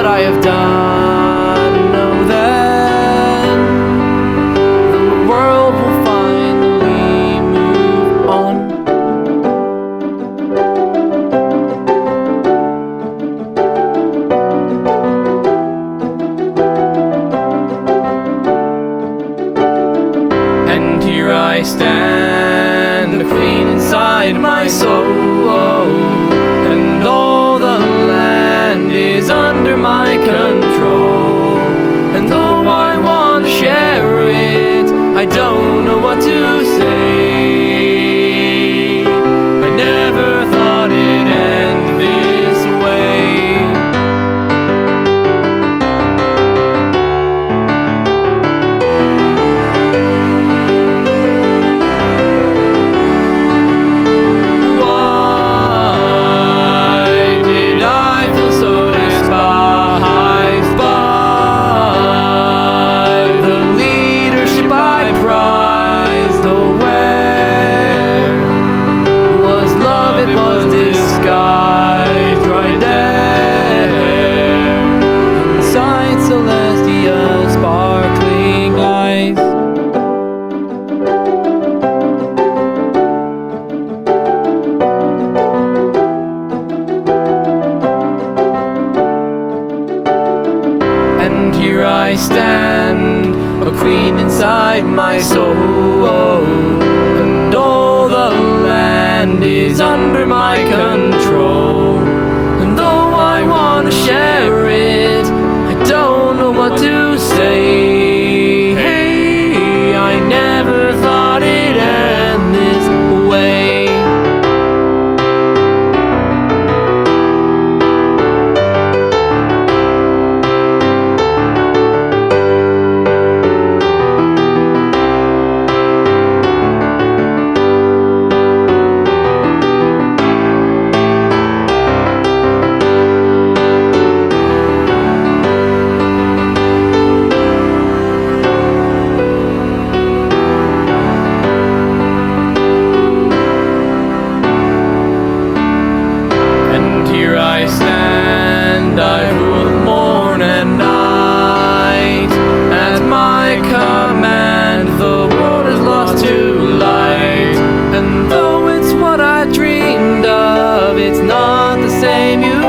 I have done, know then the world will finally move on. And here I stand, a queen inside my soul, and all the land is under my control. And though I want to share it, I don't know what to say. I never thought it'd end this way. And here I stand, a queen inside my soul, and all the land is under my control. And though I want to share it, I don't know what to say. Hey, I never thought it'd end this way. Here I stand, I rule morn and night. At my command, the world is lost to light. And though it's what I dreamed of, it's not the same you